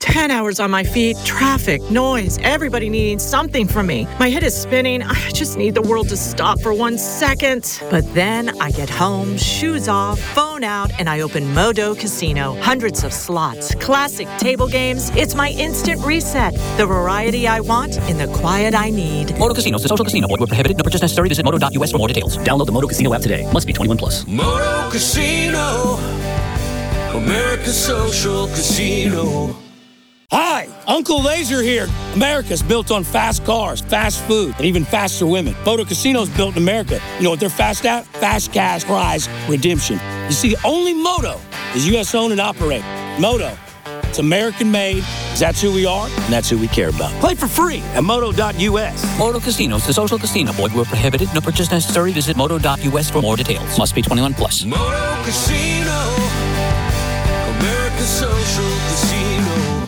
10 hours on my feet, traffic, noise, everybody needing something from me. My head is spinning. I just need the world to stop for 1 second. But then I get home, shoes off, phone out, and I open Modo Casino. Hundreds of slots, classic table games. It's my instant reset. The variety I want in the quiet I need. Modo Casino is a social casino. Void where prohibited. No purchase necessary. Visit modo.us for more details. Download the Modo Casino app today. Must be 21 plus. Modo Casino, America's social casino. Hi, Uncle Laser here. America's built on fast cars, fast food, and even faster women. Moto Casino's built in America. You know what they're fast at? Fast cash prize redemption. You see, only Moto is U.S. owned and operated. Moto, it's American made. That's who we are, and that's who we care about. Play for free at moto.us. Modo Casino is a social casino. Void where prohibited. No purchase necessary. Visit modo.us for more details. Must be 21 plus. Modo Casino, America's social casino.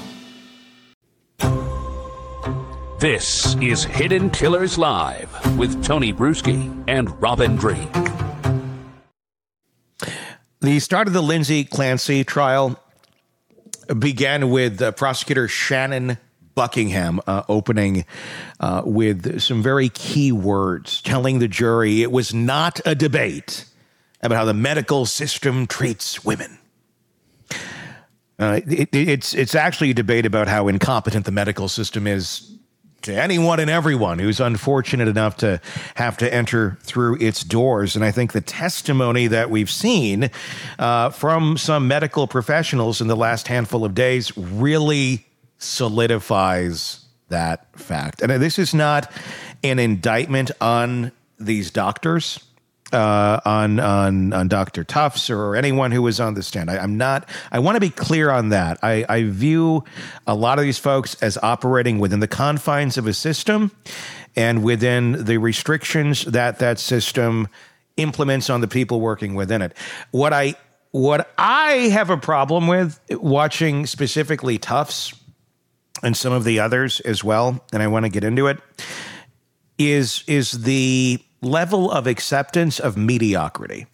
This is Hidden Killers Live with Tony Bruschi and Robin Dreeke. The start of the Lindsay Clancy trial began with prosecutor Shannon Buckingham opening with some very key words, telling the jury it was not a debate about how the medical system treats women. It's actually a debate about how incompetent the medical system is to anyone and everyone who's unfortunate enough to have to enter through its doors. And I think the testimony that we've seen from some medical professionals in the last handful of days really solidifies that fact. And this is not an indictment on these doctors, on Dr. Tufts or anyone who was on the stand. I want to be clear on that. I view a lot of these folks as operating within the confines of a system and within the restrictions that that system implements on the people working within it. What I have a problem with watching specifically Tufts and some of the others as well, and I want to get into it, is the level of acceptance of mediocrity.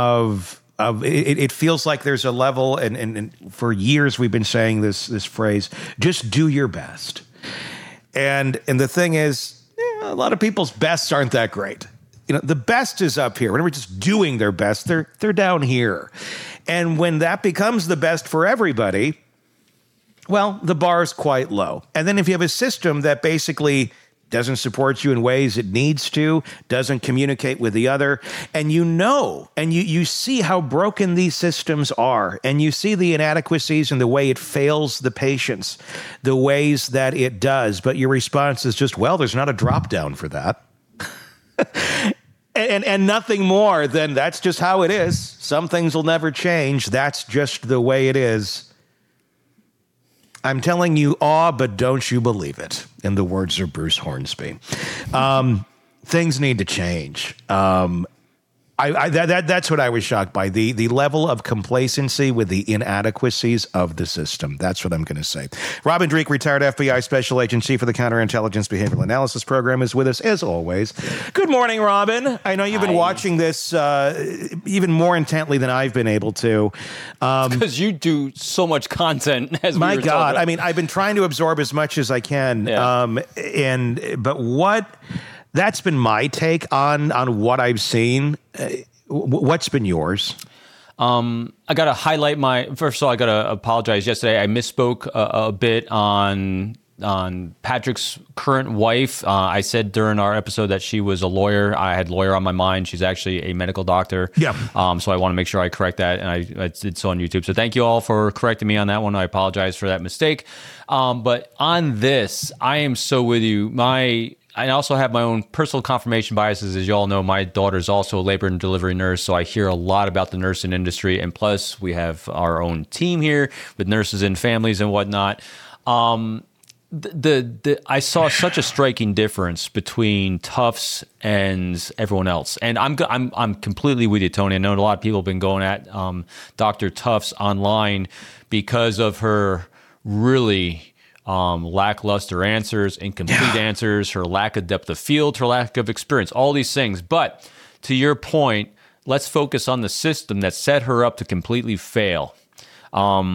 It feels like there's a level, and for years we've been saying this phrase, just do your best. And the thing is, a lot of people's bests aren't that great. You know, the best is up here. Whenever just doing their best, they're down here. And when that becomes the best for everybody, well, the bar is quite low. And then if you have a system that basically doesn't support you in ways it needs to, doesn't communicate with the other, and you see how broken these systems are, and you see the inadequacies and the way it fails the patients, the ways that it does, but your response is just, well, there's not a drop down for that. and nothing more than that's just how it is. Some things will never change. That's just the way it is. I'm telling you, but don't you believe it, in the words of Bruce Hornsby. Things need to change. That's what I was shocked by, the level of complacency with the inadequacies of the system. That's what I'm going to say. Robin Dreeke, retired FBI Special Agent Chief of the Counterintelligence Behavioral Analysis Program, is with us as always. Good morning, Robin. I know you've been watching this even more intently than I've been able to. Because you do so much content. My God, I mean, I've been trying to absorb as much as I can. Yeah. That's been my take on what I've seen. What's been yours? I got to highlight first of all, I got to apologize. Yesterday, I misspoke a bit on Patrick's current wife. I said during our episode that she was a lawyer. I had lawyer on my mind. She's actually a medical doctor. Yeah. So I want to make sure I correct that, and I did so on YouTube. So thank you all for correcting me on that one. I apologize for that mistake. But on this, I am so with you. I also have my own personal confirmation biases. As you all know, my daughter's also a labor and delivery nurse, so I hear a lot about the nursing industry. And plus, we have our own team here with nurses and families and whatnot. I saw such a striking difference between Tufts and everyone else. And I'm completely with you, Tony. I know a lot of people have been going at Dr. Tufts online because of her really lackluster answers, incomplete answers, her lack of depth of field, her lack of experience, all these things. But to your point, let's focus on the system that set her up to completely fail.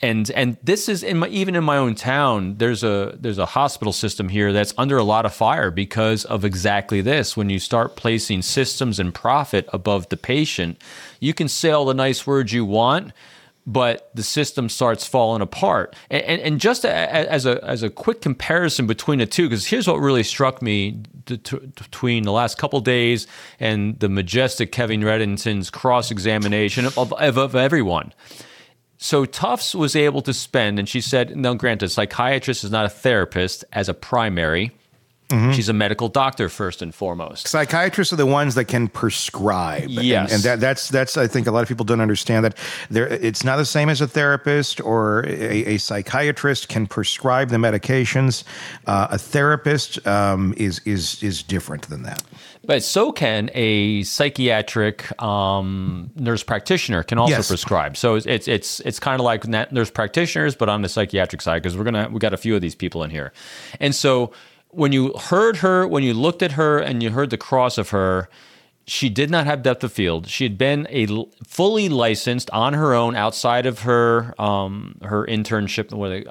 And this is even in my own town. There's a hospital system here that's under a lot of fire because of exactly this. When you start placing systems and profit above the patient, you can say all the nice words you want, but the system starts falling apart. And just as a quick comparison between the two, because here's what really struck me between the last couple days and the majestic Kevin Reddington's cross-examination of everyone. So Tufts was able to spend, and she said, now granted, a psychiatrist is not a therapist as a primary. She's a medical doctor first and foremost. Psychiatrists are the ones that can prescribe. Yes. And that's I think a lot of people don't understand that it's not the same as a therapist or a psychiatrist can prescribe the medications. A therapist is different than that. But so can a psychiatric nurse practitioner can also prescribe. So it's kind of like nurse practitioners, but on the psychiatric side, because we got a few of these people in here. And so when you heard her, when you looked at her and you heard the cross of her, she did not have depth of field. She had been fully licensed on her own outside of her internship.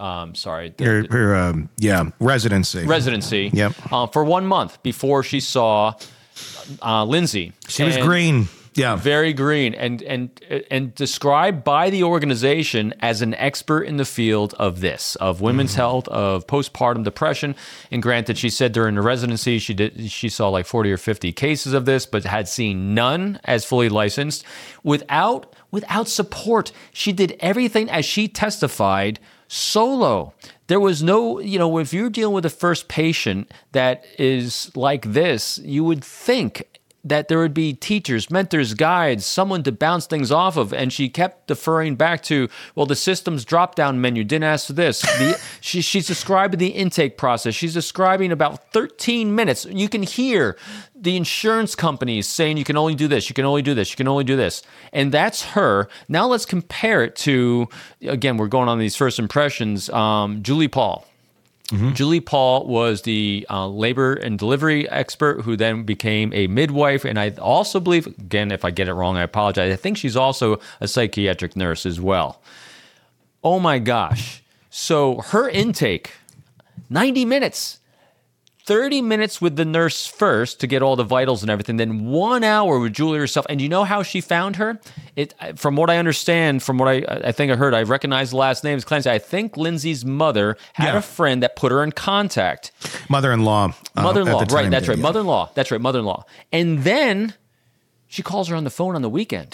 Residency. Residency. Yep. For 1 month before she saw Lindsay. She was green. Yeah. Very green and described by the organization as an expert in the field of women's health, of postpartum depression. And granted, she said during the residency she saw like 40 or 50 cases of this, but had seen none as fully licensed. Without support, she did everything, as she testified, solo. There was no, if you're dealing with a first patient that is like this, you would think that there would be teachers, mentors, guides, someone to bounce things off of. And she kept deferring back to, well, the system's drop-down menu didn't ask for this. She's describing the intake process. She's describing about 13 minutes. You can hear the insurance companies saying you can only do this, you can only do this, you can only do this. And that's her. Now let's compare it to, again, we're going on these first impressions, Julie Paul. Julie Paul was the labor and delivery expert who then became a midwife. And I also believe, again, if I get it wrong, I apologize. I think she's also a psychiatric nurse as well. Oh my gosh. So her intake, 90 minutes. 30 minutes with the nurse first to get all the vitals and everything, then 1 hour with Julie herself. And you know how she found her? From what I understand, from what I think I heard, I recognize the last name is Clancy. I think Lindsay's mother had a friend that put her in contact. Mother-in-law. Mother-in-law, right, that's right. Yeah. Mother-in-law, that's right, mother-in-law. And then she calls her on the phone on the weekend.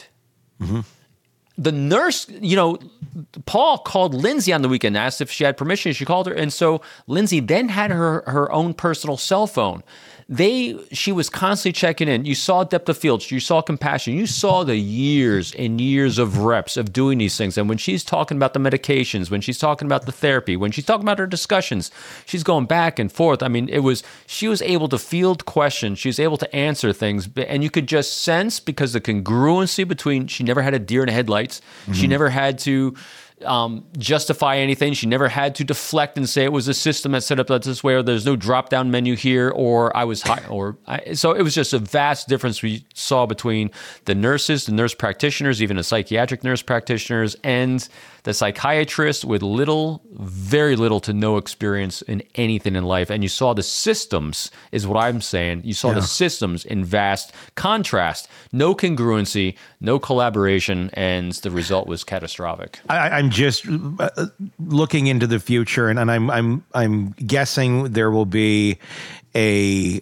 The nurse, Paul called Lindsay on the weekend, asked if she had permission. She called her. And so Lindsay then had her own personal cell phone. She was constantly checking in. You saw depth of field. You saw compassion. You saw the years and years of reps of doing these things. And when she's talking about the medications, when she's talking about the therapy, when she's talking about her discussions, she's going back and forth. I mean, she was able to field questions. She was able to answer things. And you could just sense, because the congruency between, she never had a deer in the headlights. She never had to justify anything. She never had to deflect and say it was a system that set up this way, or there's no drop-down menu here, or I was high, so it was just a vast difference we saw between the nurses, the nurse practitioners, even the psychiatric nurse practitioners, and the psychiatrist with very little to no experience in anything in life. And you saw the systems, is what I'm saying. You saw the systems in vast contrast, no congruency, no collaboration, and the result was catastrophic. I'm just looking into the future, and I'm guessing there will be a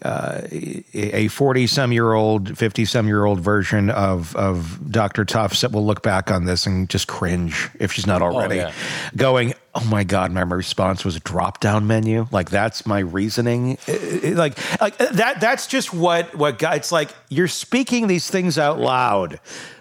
40-some-year-old, 50-some-year-old version of Dr. Tufts that will look back on this and just cringe, if she's not already, going, oh my God, my response was a drop-down menu. Like, that's my reasoning. Like that's just what guy, it's like, you're speaking these things out loud.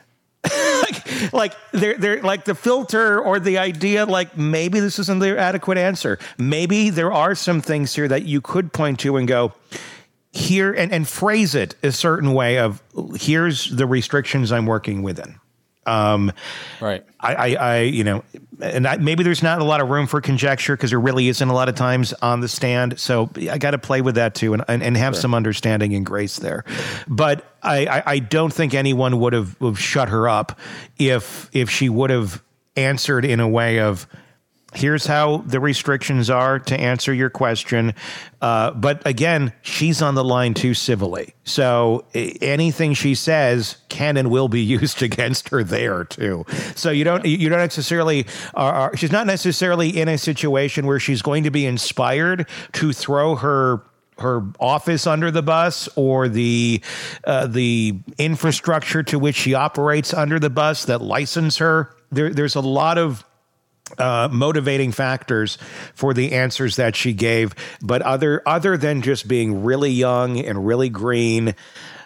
like they're like the filter or the idea, like maybe this isn't the adequate answer. Maybe there are some things here that you could point to and go here and phrase it a certain way of, here's the restrictions I'm working within. Right. Maybe there's not a lot of room for conjecture because there really isn't a lot of times on the stand. So I got to play with that too and have some understanding and grace there. But I don't think anyone would have shut her up if she would have answered in a way of, Here's how the restrictions are to answer your question. But again, she's on the line too civilly. So anything she says can and will be used against her there too. So you don't necessarily she's not necessarily in a situation where she's going to be inspired to throw her office under the bus or the infrastructure to which she operates under the bus that license her. There's a lot of motivating factors for the answers that she gave, but other than just being really young and really green,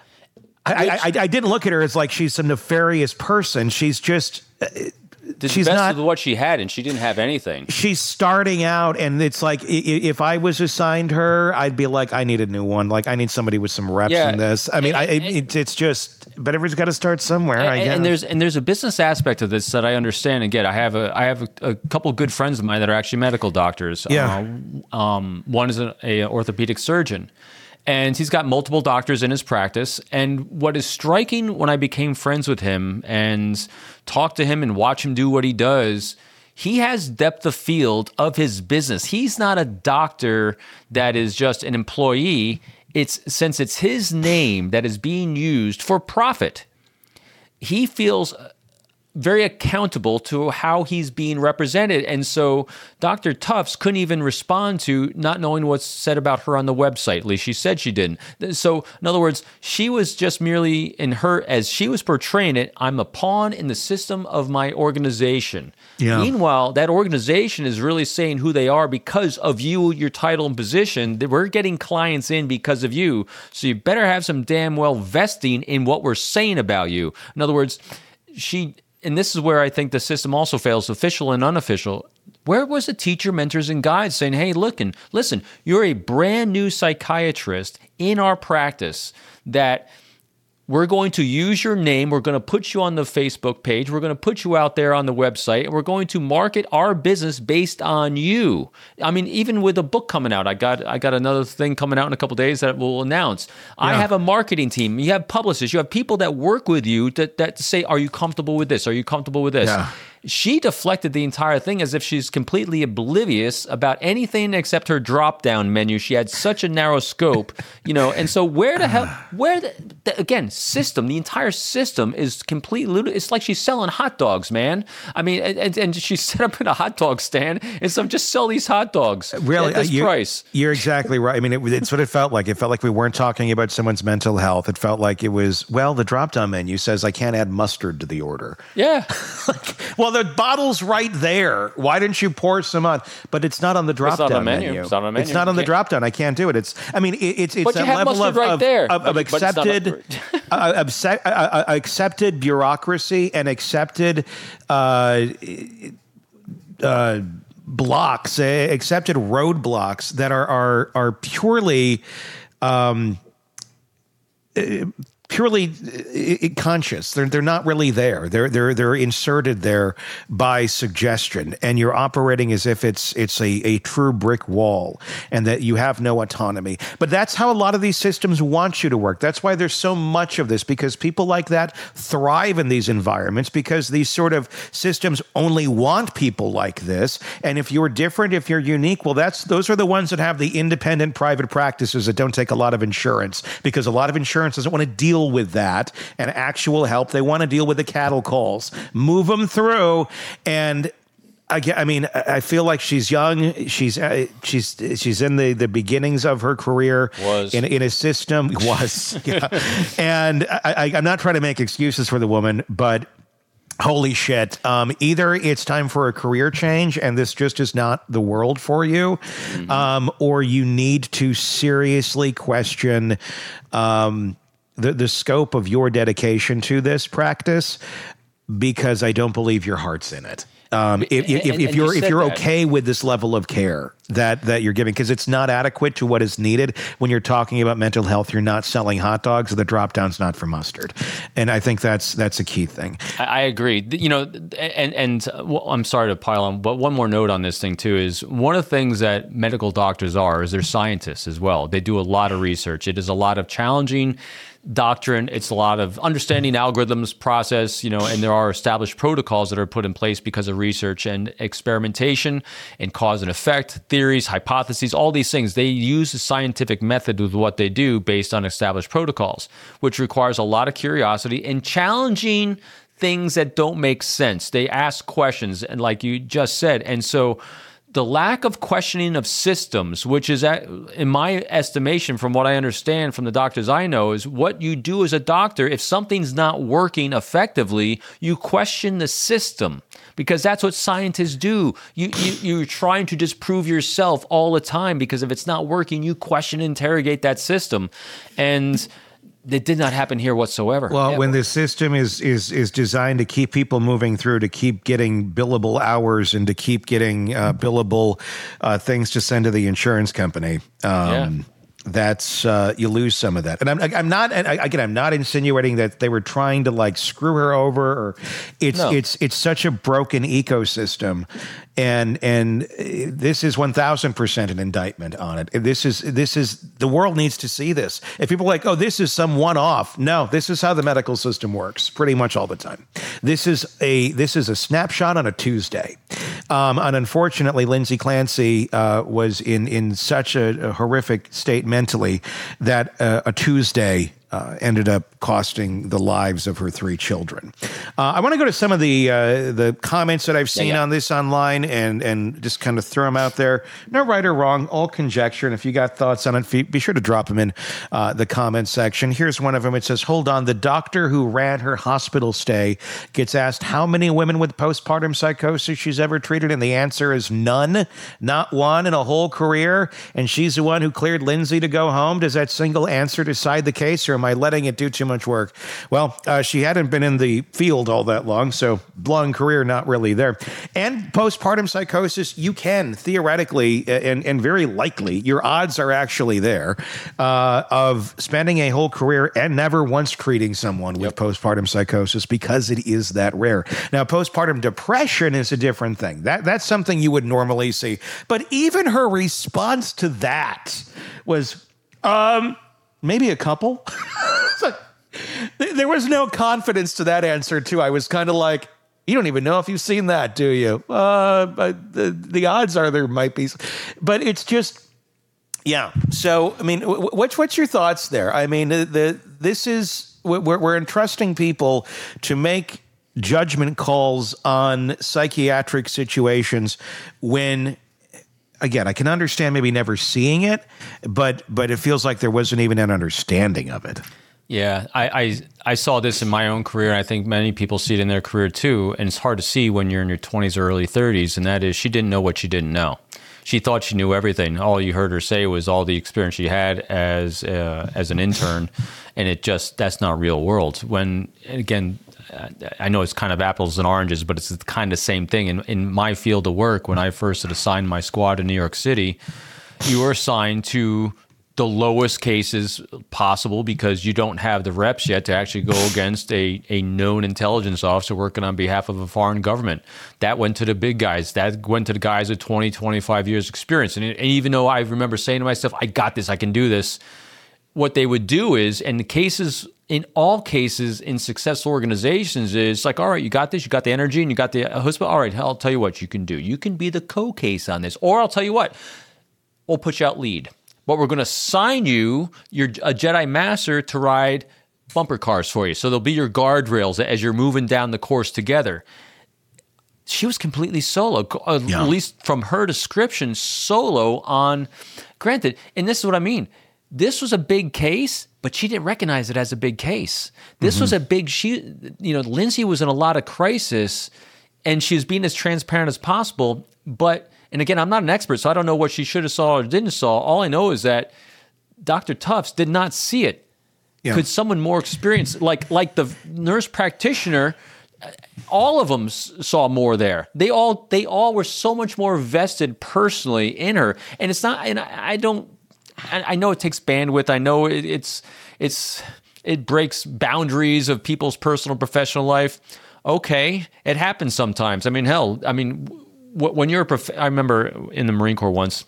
I didn't look at her as like she's a nefarious person. She's just she's best not with what she had, and she didn't have anything. She's starting out, and it's like if I was assigned her, I'd be like, I need a new one. Like I need somebody with some reps in this. I mean, it's just. But everyone's got to start somewhere. I guess. And there's a business aspect of this that I understand. Again, I have a couple of good friends of mine that are actually medical doctors. Yeah. One is a orthopedic surgeon, and he's got multiple doctors in his practice. And what is striking when I became friends with him and talk to him and watch him do what he does, he has depth of field of his business. He's not a doctor that is just an employee. Since it's his name that is being used for profit, he feels very accountable to how he's being represented. And so Dr. Tufts couldn't even respond to not knowing what's said about her on the website. At least she said she didn't. So in other words, she was just merely in her, as she was portraying it, I'm a pawn in the system of my organization. Yeah. Meanwhile, that organization is really saying who they are because of you, your title and position. We're getting clients in because of you. So you better have some damn well vesting in what we're saying about you. In other words, and this is where I think the system also fails, official and unofficial. Where was the teacher, mentors, and guides saying, hey, look, and listen, you're a brand new psychiatrist in our practice that we're going to use your name. We're going to put you on the Facebook page. We're going to put you out there on the website. And we're going to market our business based on you. I mean, even with a book coming out, I got another thing coming out in a couple of days that we'll announce. Yeah. I have a marketing team. You have publicists. You have people that work with you that say, are you comfortable with this? Are you comfortable with this? Yeah. She deflected the entire thing as if she's completely oblivious about anything except her drop-down menu. She had such a narrow scope, and so again, system, the entire system is completely, it's like she's selling hot dogs, man. I mean, and she's set up in a hot dog stand, and so just sell these hot dogs really, at this price. You're exactly right. I mean, it's what it felt like. It felt like we weren't talking about someone's mental health. It felt like it was, the drop-down menu says I can't add mustard to the order. Yeah. Well, the bottle's right there. Why didn't you pour some on? But it's not on the drop-down menu. It's not on the menu. It's not on the drop-down. I can't do it. It's a level of accepted, accepted bureaucracy and accepted blocks, accepted roadblocks that are purely. Purely conscious. They're not really there. They're inserted there by suggestion, and you're operating as if it's a true brick wall, and that you have no autonomy. But that's how a lot of these systems want you to work. That's why there's so much of this, because people like that thrive in these environments, because these sort of systems only want people like this. And if you're different, if you're unique, those are the ones that have the independent private practices that don't take a lot of insurance, because a lot of insurance doesn't want to deal with that and actual help. They want to deal with the cattle calls, move them through. And I feel like she's young. She's in the beginnings of her career. In a system. Yeah. And I'm not trying to make excuses for the woman, but holy shit. Either it's time for a career change and this just is not the world for you, or you need to seriously question the scope of your dedication to this practice, because I don't believe your heart's in it. If you're okay with this level of care that you're giving, because it's not adequate to what is needed when you're talking about mental health. You're not selling hot dogs. The drop down's not for mustard, and I think that's a key thing. I agree. I'm sorry to pile on, but one more note on this thing too is one of the things that medical doctors is they're scientists as well. They do a lot of research. It is a lot of challenging doctrine. It's a lot of understanding algorithms, process, and there are established protocols that are put in place because of research and experimentation and cause and effect, theories, hypotheses, all these things. They use the scientific method with what they do based on established protocols, which requires a lot of curiosity and challenging things that don't make sense. They ask questions, and like you just said, and so the lack of questioning of systems, which is, in my estimation, from what I understand from the doctors I know, is what you do as a doctor. If something's not working effectively, you question the system, because that's what scientists do. You're trying to disprove yourself all the time, because if it's not working, you question and interrogate that system. And that did not happen here whatsoever. Well, when the system is designed to keep people moving through, to keep getting billable hours, and to keep getting billable things to send to the insurance company, that's you lose some of that. And I'm not insinuating that they were trying to like screw her over, or it's such a broken ecosystem. And this is 1,000% an indictment on it. This is the world needs to see this. If people are like, oh, this is some one-off. No, this is how the medical system works pretty much all the time. This is a snapshot on a Tuesday. And unfortunately, Lindsay Clancy was in such a horrific state mentally that a Tuesday ended up costing the lives of her 3 children. I want to go to some of the comments that I've seen on this online and just kind of throw them out there. No right or wrong, all conjecture. And if you got thoughts on it, be sure to drop them in the comment section. Here's one of them. It says, hold on, the doctor who ran her hospital stay gets asked how many women with postpartum psychosis she's ever treated, and the answer is none. Not one in a whole career. And she's the one who cleared Lindsay to go home. Does that single answer decide the case, or am I letting it do too much work? Well, she hadn't been in the field all that long, so long career, not really there. And postpartum psychosis, you can theoretically and very likely, your odds are actually there of spending a whole career and never once treating someone with postpartum psychosis, because it is that rare. Now, postpartum depression is a different thing. That's something you would normally see. But even her response to that was, maybe a couple. There was no confidence to that answer, too. I was kind of like, you don't even know if you've seen that, do you? The odds are there might be. But it's just, yeah. So, I mean, what's your thoughts there? I mean, this is, we're entrusting people to make judgment calls on psychiatric situations when, again, I can understand maybe never seeing it, but it feels like there wasn't even an understanding of it. Yeah, I saw this in my own career. I think many people see it in their career too, and it's hard to see when you're in your 20s or early 30s, and that is she didn't know what she didn't know. She thought she knew everything. All you heard her say was all the experience she had as an intern, and that's not real world. When, again, I know it's kind of apples and oranges, but it's the kind of same thing. In my field of work, when I first had assigned my squad in New York City, you were assigned to the lowest cases possible because you don't have the reps yet to actually go against a known intelligence officer working on behalf of a foreign government. That went to the big guys. That went to the guys with 20, 25 years experience. And even though I remember saying to myself, I got this, I can do this, what they would do is, and the cases, in all cases in successful organizations, is like, all right, you got this, you got the energy, and you got the husband. All right, I'll tell you what you can do. You can be the co-case on this. Or I'll tell you what, we'll put you out lead. But we're going to assign you a Jedi Master to ride bumper cars for you. So they'll be your guardrails as you're moving down the course together. She was completely solo, at least from her description, solo on, granted, and this is what I mean. This was a big case, but she didn't recognize it as a big case. This was a big, Lindsay was in a lot of crisis, and she was being as transparent as possible, but, and again, I'm not an expert, so I don't know what she should have saw or didn't saw. All I know is that Dr. Tufts did not see it. Yeah. Could someone more experienced, like the nurse practitioner, all of them saw more there. They all were so much more vested personally in her. And it's not, and I know it takes bandwidth. I know it breaks boundaries of people's personal and professional life. Okay, it happens sometimes. I mean, hell, when you're I remember in the Marine Corps once,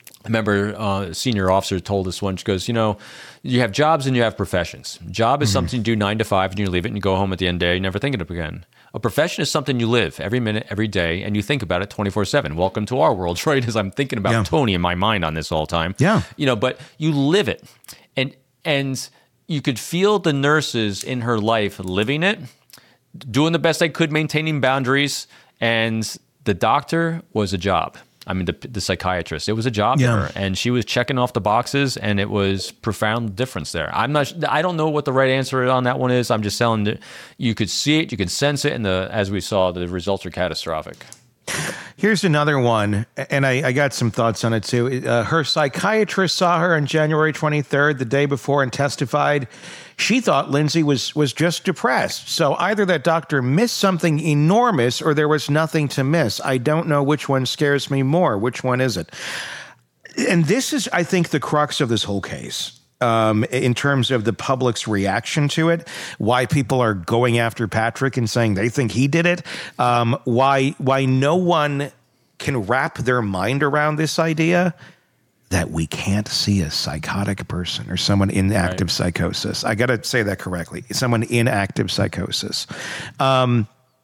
a senior officer told us once, she goes, you have jobs and you have professions. Job is something you do 9 to 5 and you leave it and you go home at the end of the day, you never think of it again. A profession is something you live every minute, every day, and you think about it 24/7. Welcome to our world, right? As I'm thinking about Tony in my mind on this all the time. Yeah. But you live it. And you could feel the nurses in her life living it, doing the best they could, maintaining boundaries, and the doctor was a job. I mean, the psychiatrist, it was a job to her, and she was checking off the boxes, and it was profound difference there. I don't know what the right answer on that one is. I'm just telling you, you could see it, you could sense it, and as we saw, the results are catastrophic. Here's another one, and I got some thoughts on it too. Her psychiatrist saw her on January 23rd, the day before, and testified she thought Lindsay was just depressed. So either that doctor missed something enormous or there was nothing to miss. I don't know which one scares me more. Which one is it? And this is, I think, the crux of this whole case. In terms of the public's reaction to it, why people are going after Patrick and saying they think he did it, why no one can wrap their mind around this idea that we can't see a psychotic person or someone in active psychosis. I got to say that correctly. Someone in active psychosis. And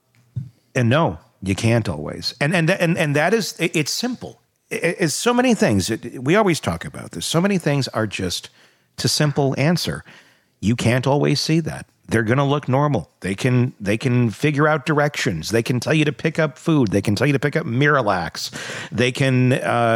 no, you can't always. And that is, it's simple. It's so many things. We always talk about this. So many things are just to simple answer. You can't always see that. They're going to look normal. They can figure out directions. They can tell you to pick up food. They can tell you to pick up Miralax. They can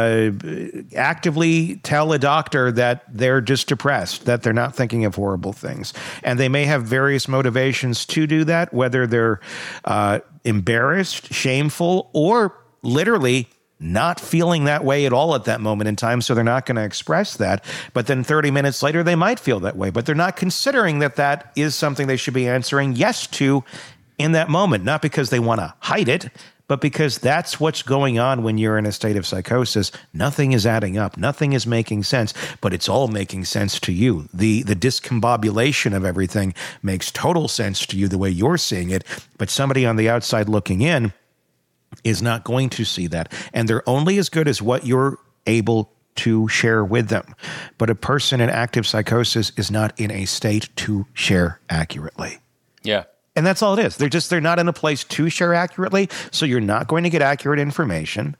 actively tell a doctor that they're just depressed, that they're not thinking of horrible things. And they may have various motivations to do that, whether they're embarrassed, shameful, or literally not feeling that way at all at that moment in time, so they're not going to express that. But then 30 minutes later, they might feel that way. But they're not considering that is something they should be answering yes to in that moment, not because they want to hide it, but because that's what's going on when you're in a state of psychosis. Nothing is adding up. Nothing is making sense, but it's all making sense to you. The discombobulation of everything makes total sense to you the way you're seeing it, but somebody on the outside looking in is not going to see that. And they're only as good as what you're able to share with them. But a person in active psychosis is not in a state to share accurately. Yeah. And that's all it is. They're not in a place to share accurately. So you're not going to get accurate information.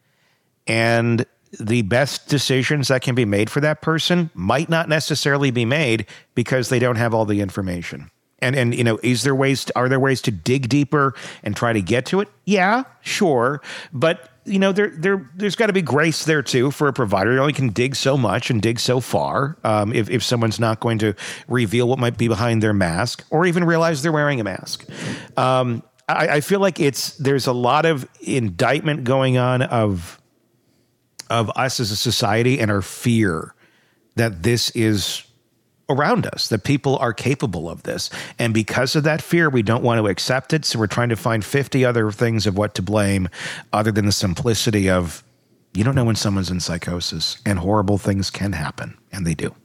And the best decisions that can be made for that person might not necessarily be made because they don't have all the information. And are there ways to dig deeper and try to get to it? Yeah, sure. But, there's got to be grace there, too, for a provider. You only can dig so much and dig so far if someone's not going to reveal what might be behind their mask or even realize they're wearing a mask. I feel like there's a lot of indictment going on of us as a society and our fear that this is around us, that people are capable of this. And because of that fear, we don't want to accept it. So we're trying to find 50 other things of what to blame other than the simplicity of, you don't know when someone's in psychosis and horrible things can happen. And they do.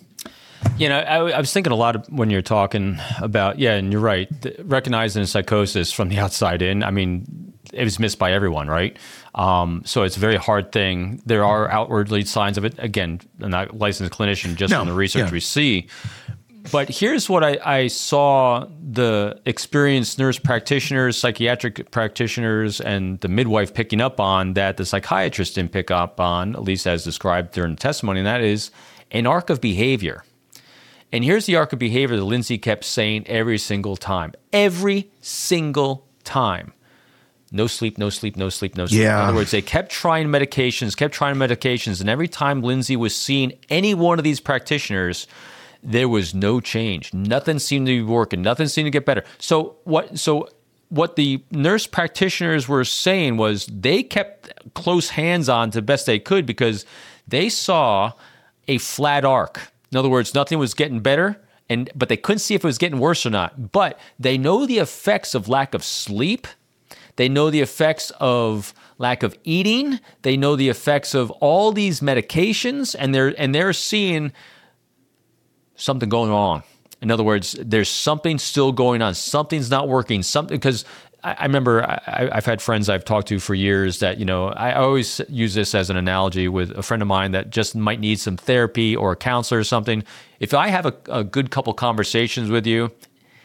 I was thinking a lot when you're talking about, and you're right, recognizing psychosis from the outside in. I mean, it was missed by everyone, right? So it's a very hard thing. There are outwardly signs of it. Again, I'm not a licensed clinician, just from the research we see. But here's what I saw the experienced nurse practitioners, psychiatric practitioners, and the midwife picking up on that the psychiatrist didn't pick up on, at least as described during the testimony, and that is an arc of behavior. And here's the arc of behavior that Lindsay kept saying every single time. Every single time. No sleep, no sleep, no sleep, no sleep. Yeah. In other words, they kept trying medications, and every time Lindsay was seeing any one of these practitioners, there was no change. Nothing seemed to be working. Nothing seemed to get better. So what the nurse practitioners were saying was they kept close hands on to the best they could because they saw a flat arc. In other words, nothing was getting better, but they couldn't see if it was getting worse or not. But they know the effects of lack of sleep. They know the effects of lack of eating. They know the effects of all these medications, and they're seeing something going wrong. In other words, there's something still going on. Something's not working. Because I remember I've had friends I've talked to for years that, I always use this as an analogy with a friend of mine that just might need some therapy or a counselor or something. If I have a good couple conversations with you,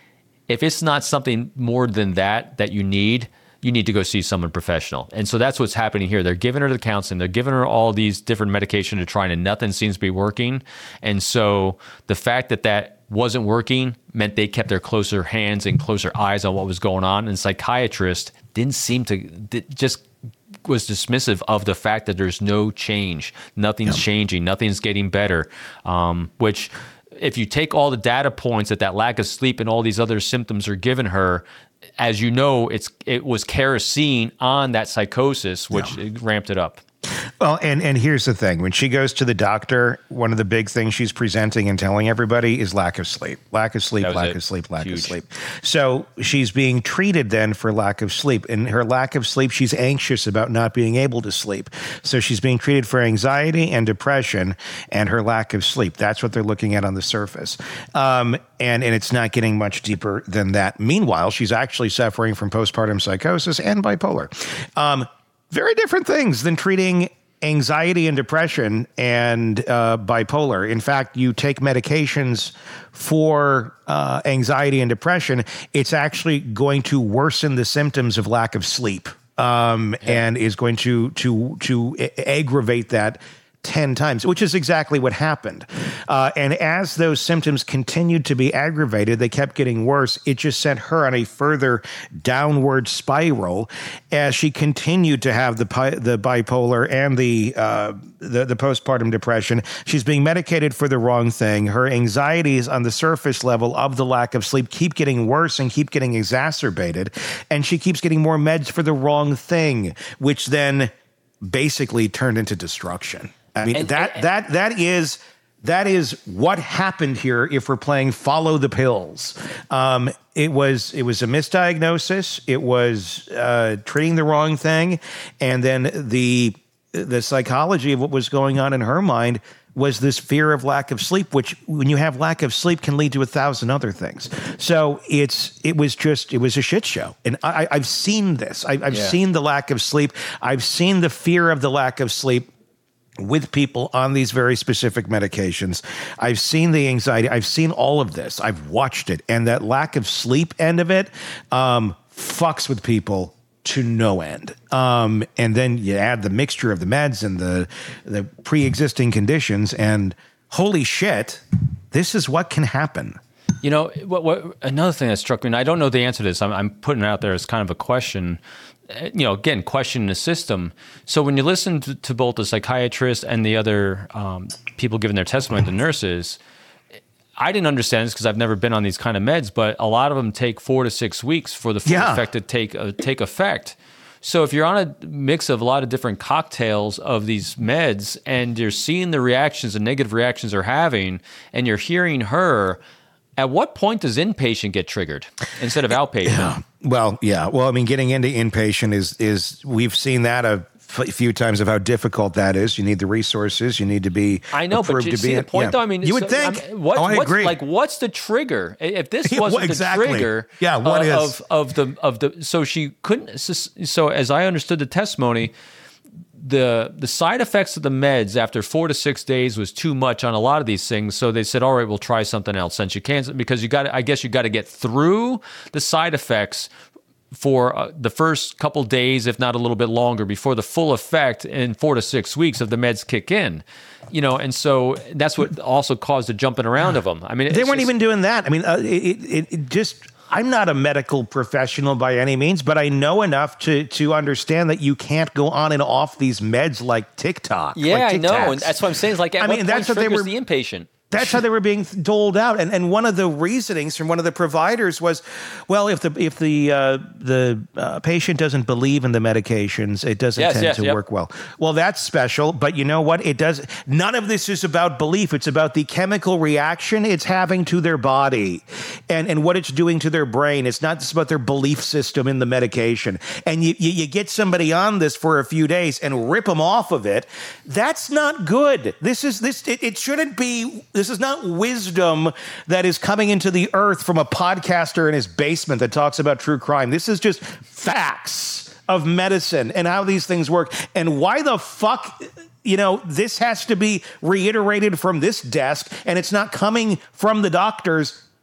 if it's not something more than that you need to go see someone professional. And so that's what's happening here. They're giving her the counseling. They're giving her all these different medication to try, and nothing seems to be working. And so the fact that wasn't working meant they kept their closer hands and closer eyes on what was going on. And psychiatrist didn't seem to, just was dismissive of the fact that there's no change. Nothing's changing. Nothing's getting better, which if you take all the data points that lack of sleep and all these other symptoms are given her, as you know, it was kerosene on that psychosis, which ramped it up. Well, and here's the thing. When she goes to the doctor, one of the big things she's presenting and telling everybody is lack of sleep. Lack of sleep, lack of sleep, lack of sleep. So she's being treated then for lack of sleep. And her lack of sleep, she's anxious about not being able to sleep. So she's being treated for anxiety and depression and her lack of sleep. That's what they're looking at on the surface. And it's not getting much deeper than that. Meanwhile, she's actually suffering from postpartum psychosis and bipolar. Very different things than treating anxiety and depression and bipolar. In fact, you take medications for anxiety and depression, it's actually going to worsen the symptoms of lack of sleep, and is going to aggravate that 10 times, which is exactly what happened. And as those symptoms continued to be aggravated, they kept getting worse. It just sent her on a further downward spiral as she continued to have the bipolar and the postpartum depression. She's being medicated for the wrong thing. Her anxieties on the surface level of the lack of sleep keep getting worse and keep getting exacerbated. And she keeps getting more meds for the wrong thing, which then basically turned into destruction. I mean, that is what happened here. If we're playing follow the pills, it was a misdiagnosis. It was treating the wrong thing, and then the psychology of what was going on in her mind was this fear of lack of sleep, which when you have lack of sleep can lead to 1,000 other things. So it was a shit show. And I've seen this. I've seen the lack of sleep. I've seen the fear of the lack of sleep with people on these very specific medications. I've seen the anxiety. I've seen all of this. I've watched it. And that lack of sleep end of it fucks with people to no end. And then you add the mixture of the meds and the pre-existing conditions, and holy shit, this is what can happen. You know, what another thing that struck me, and I don't know the answer to this, I'm putting it out there as kind of a question, you know, again, questioning the system. So when you listen to both the psychiatrist and the other people giving their testimony, the nurses, I didn't understand this because I've never been on these kind of meds, but a lot of them take 4 to 6 weeks for the full effect to take effect. So if you're on a mix of a lot of different cocktails of these meds and you're seeing the reactions, the negative reactions they're having, and you're hearing her, at what point does inpatient get triggered instead of outpatient? Yeah. Well, I mean, getting into inpatient is we've seen that a few times of how difficult that is. You need the resources. You need to be. I know, but you see the point, though. I mean, you would think. I agree. Like, what's the trigger? If this wasn't the trigger, what is of the? So she couldn't. So as I understood the testimony, the side effects of the meds after 4 to 6 days was too much on a lot of these things. So they said, all right, we'll try something else. Since you can't, because I guess you got to get through the side effects for the first couple days, if not a little bit longer, before the full effect in 4 to 6 weeks of the meds kick in. You know, and so that's what also caused the jumping around of them. I mean, they weren't even doing that. I mean, it just. I'm not a medical professional by any means, but I know enough to understand that you can't go on and off these meds like TikTok. Yeah, like I know, and that's what I'm saying. It's like, at what point triggers the inpatient? That's how they were being doled out, and one of the reasonings from one of the providers was, well, if the patient doesn't believe in the medications, it doesn't tend to work well. Well, that's special, but you know what? It does. None of this is about belief. It's about the chemical reaction it's having to their body, and what it's doing to their brain. It's not just about their belief system in the medication. And you get somebody on this for a few days and rip them off of it. That's not good. It shouldn't be. This is not wisdom that is coming into the earth from a podcaster in his basement that talks about true crime. This is just facts of medicine and how these things work. And why the fuck, this has to be reiterated from this desk and it's not coming from the doctors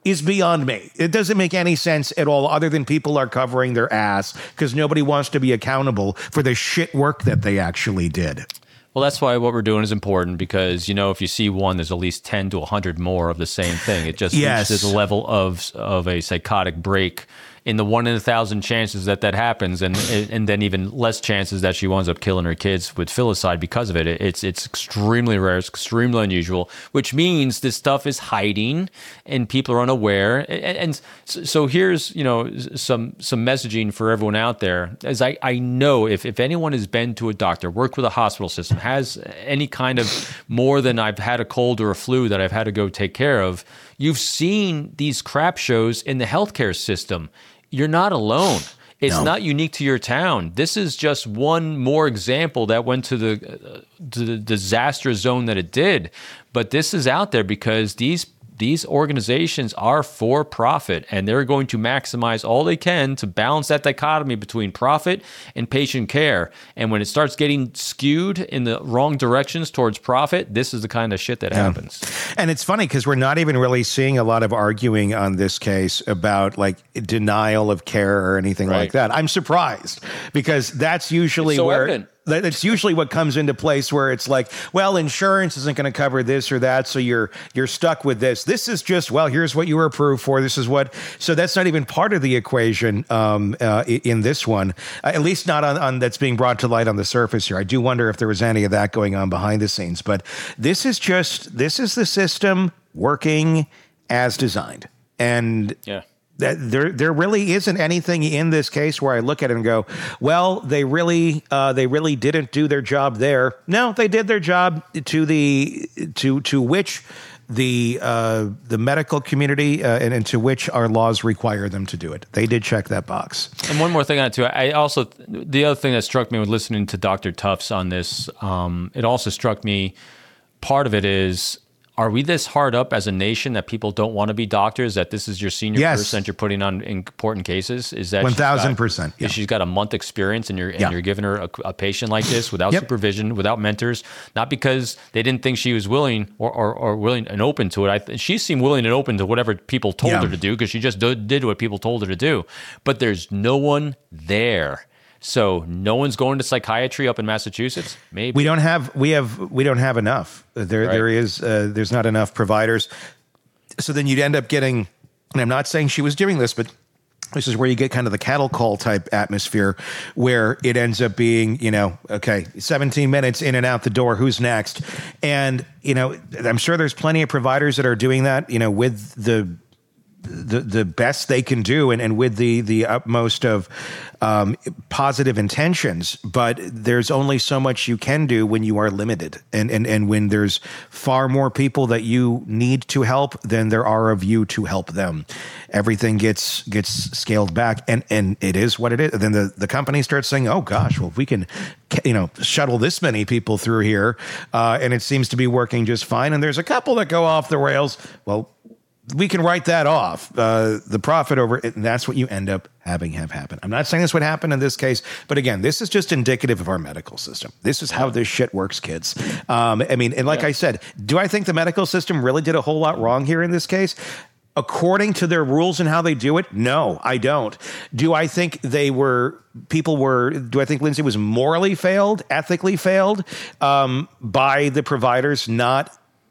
is beyond me. It doesn't make any sense at all, other than people are covering their ass because nobody wants to be accountable for the shit work that they actually did. Well, that's why what we're doing is important, because, if you see one, there's at least 10 to 100 more of the same thing. It just reaches a level of a psychotic break in the 1 in 1,000 chances that happens, and then even less chances that she winds up killing her kids with filicide because of it. It's extremely rare. It's extremely unusual, which means this stuff is hiding and people are unaware. And so here's, some messaging for everyone out there. As I know, if anyone has been to a doctor, worked with a hospital system, has any kind of more than I've had a cold or a flu that I've had to go take care of, you've seen these crap shows in the healthcare system. You're not alone. It's not unique to your town. This is just one more example that went to the disaster zone that it did. But this is out there because these organizations are for profit, and they're going to maximize all they can to balance that dichotomy between profit and patient care. And when it starts getting skewed in the wrong directions towards profit, this is the kind of shit that happens. And it's funny because we're not even really seeing a lot of arguing on this case about like denial of care or anything like that. I'm surprised because that's usually evident. That's usually what comes into place, where it's like, well, insurance isn't going to cover this or that, so you're stuck with this. This is just, well, here's what you were approved for. This is what. So that's not even part of the equation in this one, at least not on that's being brought to light on the surface here. I do wonder if there was any of that going on behind the scenes, but this is the system working as designed, and that there really isn't anything in this case where I look at it and go, well, they really didn't do their job there. No, they did their job to which the medical community and to which our laws require them to do it. They did check that box. And one more thing on it too. The other thing that struck me with listening to Dr. Tufts on this, it also struck me. Part of it is, are we this hard up as a nation that people don't want to be doctors, that this is your senior person that you're putting on important cases? Is that 1,000%? Yeah. She's got a month experience and you're giving her a patient like this without supervision, without mentors, not because they didn't think she was willing or willing and open to it. She seemed willing and open to whatever people told her to do, because she just did what people told her to do. But there's no one there. So no one's going to psychiatry up in Massachusetts. Maybe we don't have enough. There's not enough providers. So then you'd end up getting, and I'm not saying she was doing this, but this is where you get kind of the cattle call type atmosphere, where it ends up being, 17 minutes in and out the door. Who's next? And I'm sure there's plenty of providers that are doing that, with the best they can do and with the utmost of positive intentions, but there's only so much you can do when you are limited, and when there's far more people that you need to help than there are of you to help them. Everything gets scaled back, and it is what it is. Then the company starts saying, oh gosh, well, if we can shuttle this many people through here, and it seems to be working just fine, and there's a couple that go off the rails, well, we can write that off, the profit over it, and that's what you end up having happen. I'm not saying this would happen in this case, but again, this is just indicative of our medical system. This is how this shit works, kids. I said, do I think the medical system really did a whole lot wrong here in this case? According to their rules and how they do it? No, I don't. Do I think do I think Lindsay was morally failed, ethically failed, by the providers not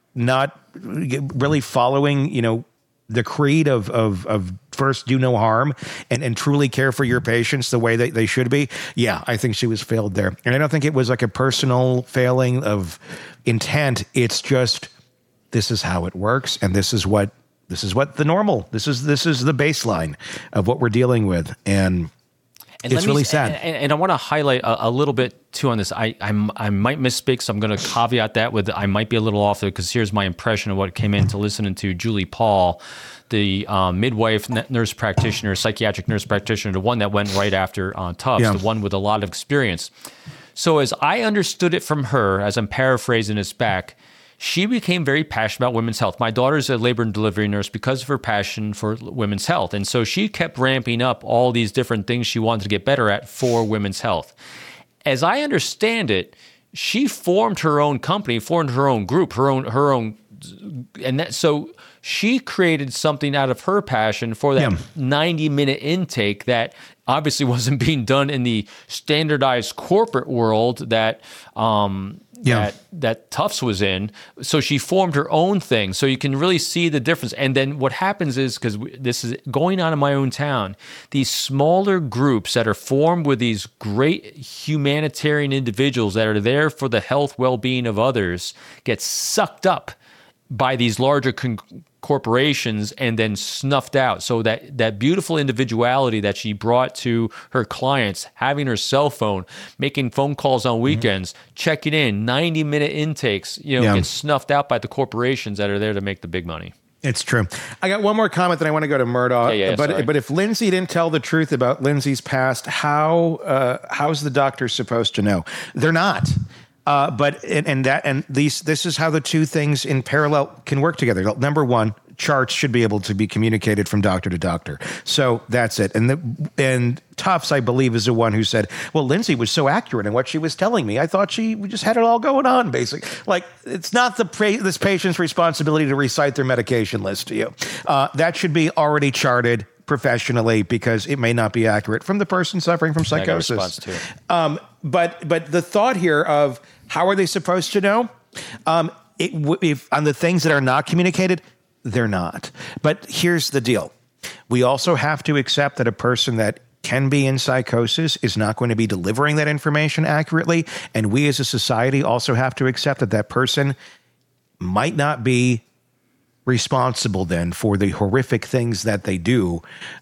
really following, the creed of first do no harm and truly care for your patients the way that they should be? Yeah, I think she was failed there. And I don't think it was like a personal failing of intent. It's just, this is how it works. And this is what the normal, this is the baseline of what we're dealing with. And it's really sad. And I want to highlight a little bit too on this. I might misspeak, so I'm going to caveat that with I might be a little off there, because here's my impression of what came into listening to Julie Paul, the midwife, nurse practitioner, psychiatric nurse practitioner, the one that went right after Tufts, the one with a lot of experience. So as I understood it from her, as I'm paraphrasing this back, she became very passionate about women's health. My daughter's a labor and delivery nurse because of her passion for women's health. And so she kept ramping up all these different things she wanted to get better at for women's health. As I understand it, she formed her own company, formed her own group, her own, and that, so She created something out of her passion for that 90-minute intake that obviously wasn't being done in the standardized corporate world that that Tufts was in. So she formed her own thing. So you can really see the difference. And then what happens is, because this is going on in my own town, these smaller groups that are formed with these great humanitarian individuals that are there for the health, well-being of others get sucked up by these larger corporations and then snuffed out. So that beautiful individuality that she brought to her clients, having her cell phone, making phone calls on weekends, checking in, 90-minute intakes, get snuffed out by the corporations that are there to make the big money. It's true. I got one more comment that I want to go to Murdoch. But if Lindsay didn't tell the truth about Lindsay's past, how's the doctor supposed to know? They're not. This is how the two things in parallel can work together. Number one, charts should be able to be communicated from doctor to doctor. So that's it. And Tufts, I believe, is the one who said, well, Lindsay was so accurate in what she was telling me. I thought we just had it all going on, basically. Like, it's not this patient's responsibility to recite their medication list to you. That should be already charted professionally, because it may not be accurate from the person suffering from psychosis. But the thought here of how are they supposed to know? If on the things that are not communicated, they're not. But here's the deal. We also have to accept that a person that can be in psychosis is not going to be delivering that information accurately. And we as a society also have to accept that that person might not be responsible then for the horrific things that they do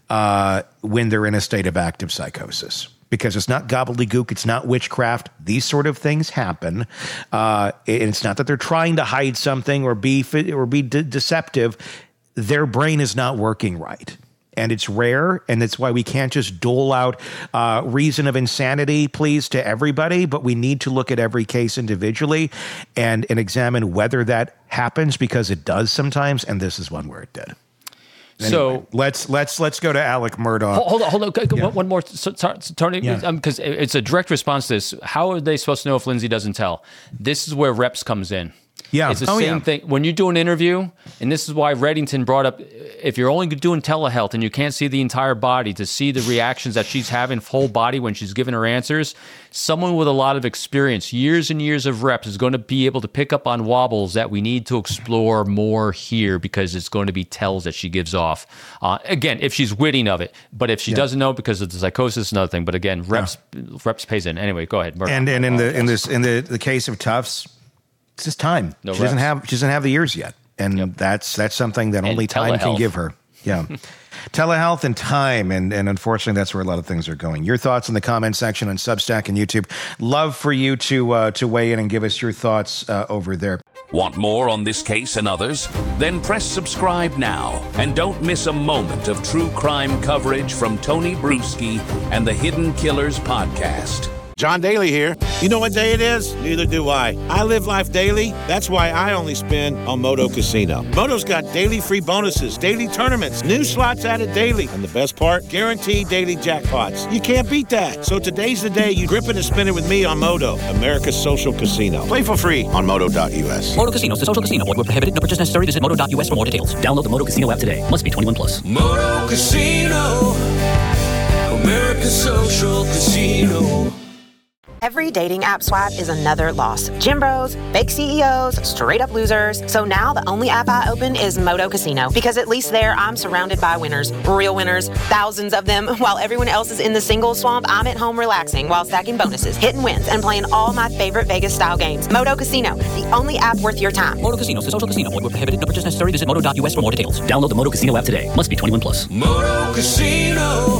when they're in a state of active psychosis. Because it's not gobbledygook, it's not witchcraft. These sort of things happen. And it's not that they're trying to hide something or be deceptive. Their brain is not working right. And it's rare, and it's why we can't just dole out reason of insanity, please, to everybody, but we need to look at every case individually and examine whether that happens, because it does sometimes, and this is one where it did. Anyway, so let's go to Alec Murdoch. Hold on. One more, Tony, because it's a direct response to this. How are they supposed to know if Lindsay doesn't tell? This is where reps comes in. Yeah, it's the same thing. When you do an interview, and this is why Reddington brought up, if you're only doing telehealth and you can't see the entire body to see the reactions that she's having whole body when she's giving her answers, someone with a lot of experience, years and years of reps, is going to be able to pick up on wobbles that we need to explore more here, because it's going to be tells that she gives off. Again, if she's witting of it, but if she doesn't know because of the psychosis, another thing. But again, reps pays in. Anyway, go ahead. And in the case of Tufts, it's just time. She doesn't have the years yet, and that's something that only time can give her. Yeah, telehealth and time, and unfortunately, that's where a lot of things are going. Your thoughts in the comment section on Substack and YouTube. Love for you to weigh in and give us your thoughts over there. Want more on this case and others? Then press subscribe now and don't miss a moment of true crime coverage from Tony Bruschi and the Hidden Killers podcast. John Daly here. You know what day it is? Neither do I. I live life daily. That's why I only spin on Moto Casino. Moto's got daily free bonuses, daily tournaments, new slots added daily. And the best part? Guaranteed daily jackpots. You can't beat that. So today's the day you grip it and spin it with me on Moto, America's social casino. Play for free on Moto.us. Moto Casino is a social casino. Void where prohibited. No purchase necessary. Visit Moto.us for more details. Download the Moto Casino app today. Must be 21 plus. Moto Casino, America's social casino. Every dating app swipe is another loss. Gym bros, fake CEOs, straight up losers. So now the only app I open is Moto Casino, because at least there I'm surrounded by winners, real winners, thousands of them. While everyone else is in the single swamp, I'm at home relaxing while stacking bonuses, hitting wins, and playing all my favorite Vegas style games. Moto Casino, the only app worth your time. Moto Casino is a social casino. Void where prohibited. No purchase necessary. Visit Moto.us for more details. Download the Moto Casino app today. Must be 21 plus. Moto Casino,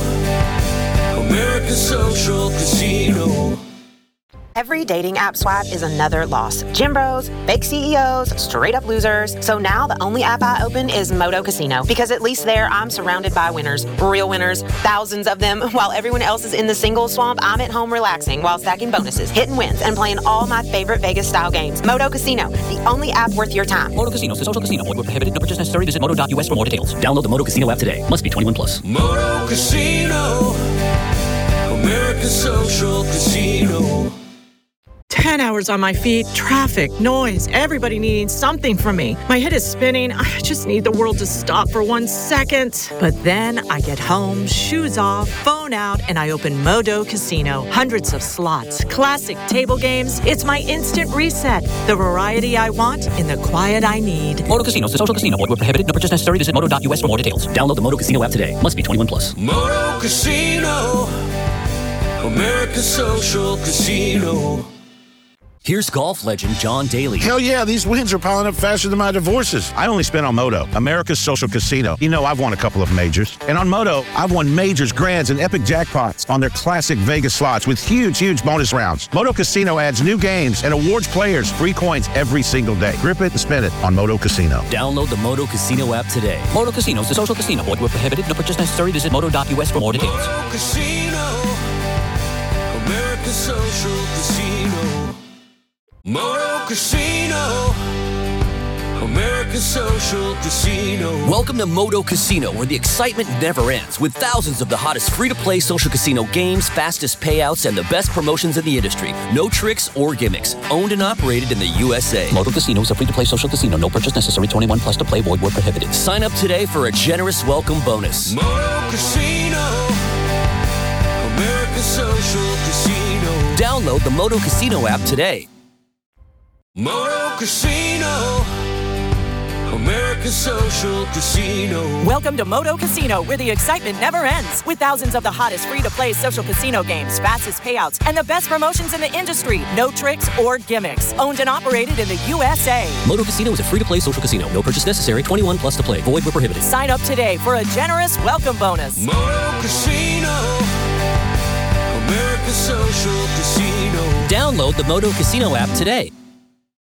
America's social casino. Every dating app swipe is another loss. Gym bros, fake CEOs, straight up losers. So now the only app I open is Moto Casino, because at least there I'm surrounded by winners, real winners, thousands of them. While everyone else is in the single swamp, I'm at home relaxing while stacking bonuses, hitting wins, and playing all my favorite Vegas style games. Moto Casino, the only app worth your time. Moto Casino is a social casino. Void where prohibited. No purchase necessary. Visit Moto.us for more details. Download the Moto Casino app today. Must be 21 plus. Moto Casino, America's social casino. 10 hours on my feet, traffic, noise, everybody needing something from me. My head is spinning. I just need the world to stop for 1 second. But then I get home, shoes off, phone out, and I open Modo Casino. Hundreds of slots, classic table games. It's my instant reset. The variety I want in the quiet I need. Modo Casino is a social casino. Void where prohibited. No purchase necessary. Visit modo.us for more details. Download the Modo Casino app today. Must be 21 plus. Moto Casino, America's social casino. Here's golf legend John Daly. Hell yeah, these wins are piling up faster than my divorces. I only spent on Moto, America's social casino. You know, I've won a couple of majors. And on Moto, I've won majors, grands, and epic jackpots on their classic Vegas slots with huge bonus rounds. Moto Casino adds new games and awards players free coins every single day. Grip it and spin it on Moto Casino. Download the Moto Casino app today. Modo Casino is a social casino. Void where prohibited. No purchase necessary. Visit modo.us for more details. Moto Casino, America's social casino. Moto Casino, America's social casino. Welcome to Moto Casino, where the excitement never ends, with thousands of the hottest free-to-play social casino games, fastest payouts, and the best promotions in the industry. No tricks or gimmicks. Owned and operated in the USA. Modo Casino is a free-to-play social casino. No purchase necessary. 21 plus to play. Void where prohibited. Sign up today for a generous welcome bonus. Moto Casino, America's social casino. Download the Moto Casino app today. Moto Casino, America's social casino. Welcome to Modo Casino, where the excitement never ends. With thousands of the hottest free-to-play social casino games, fastest payouts, and the best promotions in the industry. No tricks or gimmicks. Owned and operated in the USA. Moto Casino is a free-to-play social casino. No purchase necessary. 21 plus to play. Void where prohibited. Sign up today for a generous welcome bonus. Moto Casino, America's social casino. Download the Moto Casino app today.